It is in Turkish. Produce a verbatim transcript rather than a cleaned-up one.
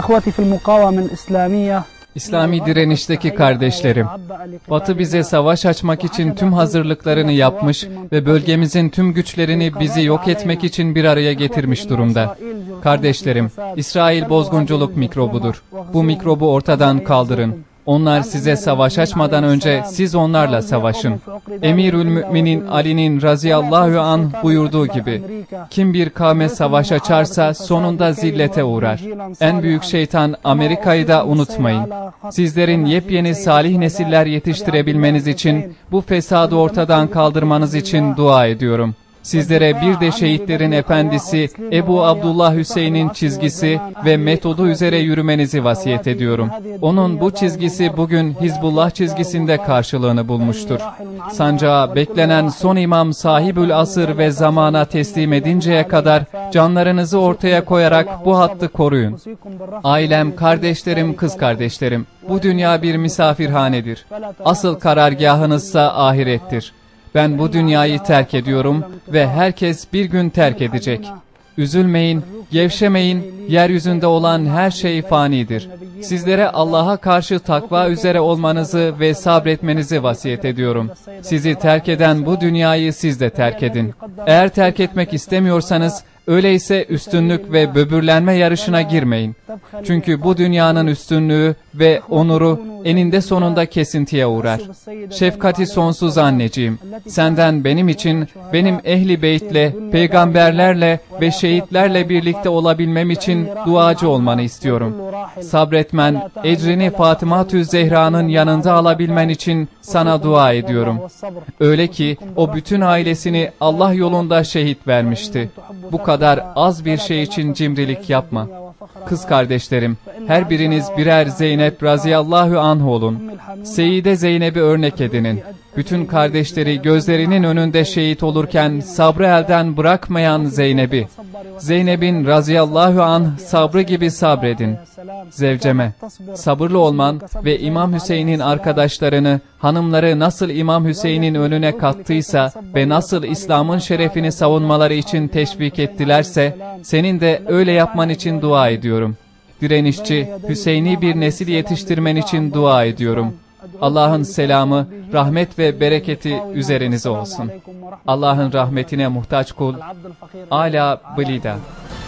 İslami direnişteki kardeşlerim, Batı bize savaş açmak için tüm hazırlıklarını yapmış ve bölgemizin tüm güçlerini bizi yok etmek için bir araya getirmiş durumda. Kardeşlerim, İsrail bozgunculuk mikrobudur. Bu mikrobu ortadan kaldırın. Onlar size savaş açmadan önce siz onlarla savaşın. Emirül Müminin Ali'nin razıyallahu anh buyurduğu gibi, kim bir kavme savaş açarsa sonunda zillete uğrar. En büyük şeytan Amerika'yı da unutmayın. Sizlerin yepyeni salih nesiller yetiştirebilmeniz için, bu fesadı ortadan kaldırmanız için dua ediyorum. Sizlere bir de şehitlerin efendisi Ebu Abdullah Hüseyin'in çizgisi ve metodu üzere yürümenizi vasiyet ediyorum. Onun bu çizgisi bugün Hizbullah çizgisinde karşılığını bulmuştur. Sancağı beklenen son imam sahibül asır ve zamana teslim edinceye kadar canlarınızı ortaya koyarak bu hattı koruyun. Ailem, kardeşlerim, kız kardeşlerim, bu dünya bir misafirhanedir. Asıl karargahınızsa ahirettir. Ben bu dünyayı terk ediyorum ve herkes bir gün terk edecek. Üzülmeyin, gevşemeyin, yeryüzünde olan her şey fanidir. Sizlere Allah'a karşı takva üzere olmanızı ve sabretmenizi vasiyet ediyorum. Sizi terk eden bu dünyayı siz de terk edin. Eğer terk etmek istemiyorsanız, öyleyse üstünlük ve böbürlenme yarışına girmeyin. Çünkü bu dünyanın üstünlüğü ve onuru eninde sonunda kesintiye uğrar. Şefkati sonsuz anneciğim, senden benim için, benim ehli beytle, peygamberlerle ve şehitlerle birlikte olabilmem için duacı olmanı istiyorum. Sabretmen, ecrini Fatıma-tü Zehra'nın yanında alabilmen için sana dua ediyorum. Öyle ki o bütün ailesini Allah yolunda şehit vermişti. Bu kadar az bir şey için cimrilik yapma. Kız kardeşlerim, her biriniz birer Zeynep razıyallahu anh olun. Seyyide Zeynep'i örnek edinin. Bütün kardeşleri gözlerinin önünde şehit olurken sabrı elden bırakmayan Zeynep'i. Zeynep'in razıyallahu anh sabrı gibi sabredin. Zevceme, sabırlı olman ve İmam Hüseyin'in arkadaşlarını, hanımları nasıl İmam Hüseyin'in önüne kattıysa ve nasıl İslam'ın şerefini savunmaları için teşvik ettilerse, senin de öyle yapman için dua ediyorum. Direnişçi, Hüseyini bir nesil yetiştirmen için dua ediyorum. Allah'ın selamı, rahmet ve bereketi üzerinize olsun. Allah'ın rahmetine muhtaç kul, Ala Blida.